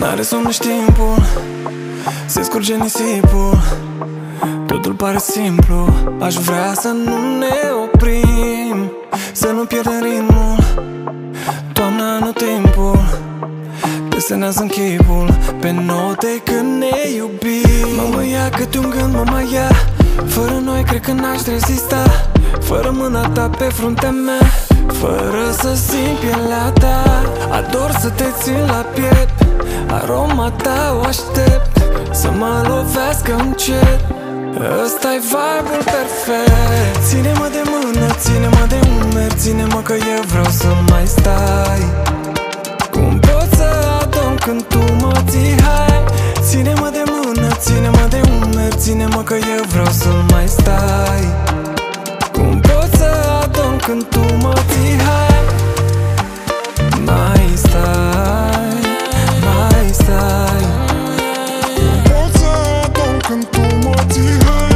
N-are somn nici timpul, se scurge nisipul. Totul pare simplu, aș vrea să nu ne oprim, să nu pierdem ritmul. Toamna anotimpul desenează-n chipul pe note când ne iubim. Mă ia câte un gând, mă mai ia. Fără noi cred că n-aș rezista. Fără mâna ta pe fruntea mea, fără să simt pielea ta. Ador să te țin la piept, aroma ta o aștept să mă lovească încet. Ăsta-i vibe-ul perfect. Ține-mă de mână, ține-mă de umeri, ține-mă că eu vreau să mai stai. Cum pot să adorm când tu mă ții hai? Ține-mă de mână, ține-mă de umeri, ține-mă că eu vreau să mai stai. Cum pot să adorm când tu mă ții hai? Mai stai, mai stai. Cum pot să adorm când tu mă ții hai?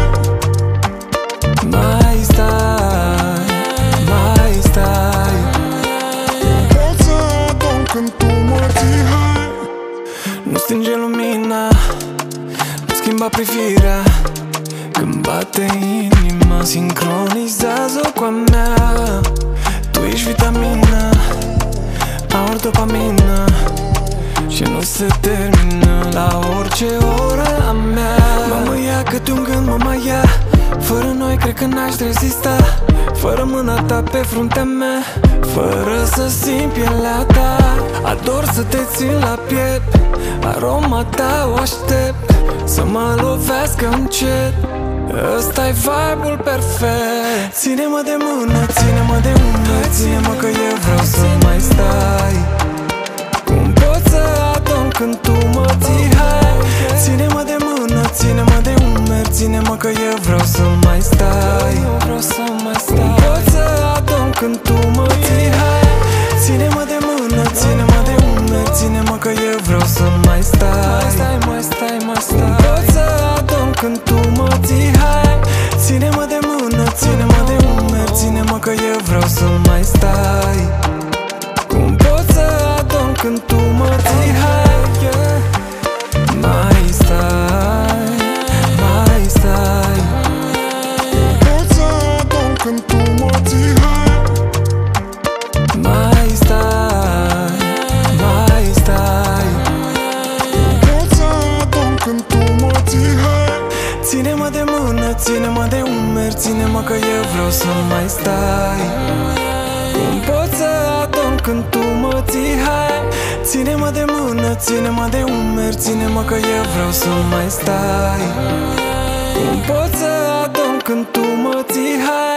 Mai stai, mai stai. Cum pot să adorm când tu mă ții hai? Nu stinge lumina, nu schimba privirea. Când bate inima, sincronizează-o cu a mea. Tu ești vitamina, aur dopamină, și nu se termină la orice oră a mea. Mă ia câte un gând, mă mai ia. Fără noi cred că n-aș rezista. Fără mâna ta pe fruntea mea, fără să simt pielea ta. Ador să te țin la piept, aroma ta o aștept să mă lovească încet. Ăsta-i vibe-ul perfect. Ține-mă de mână, ține-mă de umeri, ține-mă că eu vreau să mai stai. Cum pot să adorm când tu mă ții hai? Ține-mă de mână, ține-mă de umeri, ține-mă că eu vreau să mai stai. Cum pot să adorm când tu mă ții hai? Ține-mă de mână, ține-mă de umeri, ține-mă că eu vreau să mai stai. Cum pot să adorm când tu mă ții hai? Ține-mă de mână, ține-mă de umeri, ține-mă că eu vreau să mai stai. Cum pot să adorm când tu mă ții hai? Mai stai, mai stai. Cum pot să adorm când tu mă ții hai? Mai stai, mai stai. Cum pot să adorm când tu mă ții hai? Ține-mă de mână, ține-mă de umeri, ține-mă că eu vreau să mai stai. Cum pot să adorm când tu mă ții hai? Ține-mă de mână, ține-mă de umeri, ține-mă că eu vreau să mai stai. Cum pot să adorm când tu mă ții hai?